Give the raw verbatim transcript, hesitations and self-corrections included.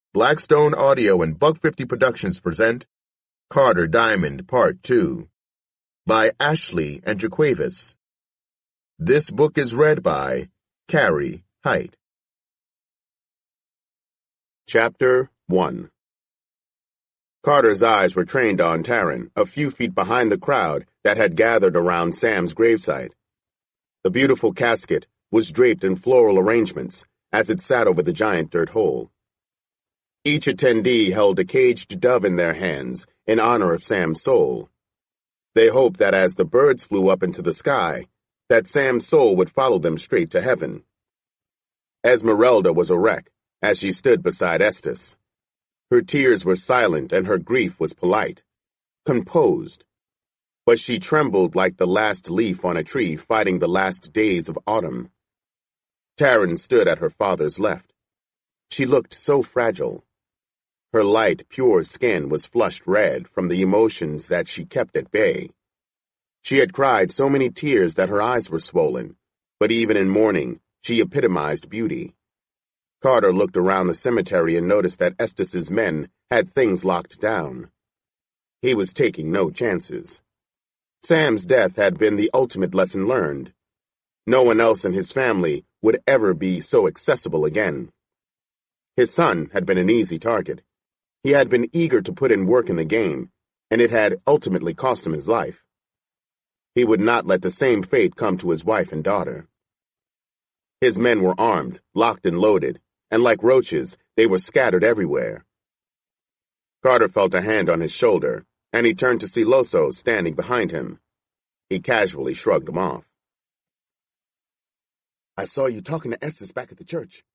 Blackstone Audio and Buck fifty Productions present Carter Diamond Part two by Ashley and Jaquavis. This book is read by Carrie Height. Chapter one. Carter's eyes were trained on Taryn, a few feet behind the crowd that had gathered around Sam's gravesite. The beautiful casket was draped in floral arrangements as it sat over the giant dirt hole. Each attendee held a caged dove in their hands in honor of Sam's soul. They hoped that as the birds flew up into the sky, that Sam's soul would follow them straight to heaven. Esmeralda was a wreck as she stood beside Estes. Her tears were silent and her grief was polite, composed. But she trembled like the last leaf on a tree fighting the last days of autumn. Taryn stood at her father's left. She looked so fragile. Her light, pure skin was flushed red from the emotions that she kept at bay. She had cried so many tears that her eyes were swollen, but even in mourning, she epitomized beauty. Carter looked around the cemetery and noticed that Estes's men had things locked down. He was taking no chances. Sam's death had been the ultimate lesson learned. No one else in his family would ever be so accessible again. His son had been an easy target. He had been eager to put in work in the game, and it had ultimately cost him his life. He would not let the same fate come to his wife and daughter. His men were armed, locked and loaded, and like roaches, they were scattered everywhere. Carter felt a hand on his shoulder, and he turned to see Loso standing behind him. He casually shrugged him off. I saw you talking to Estes back at the church.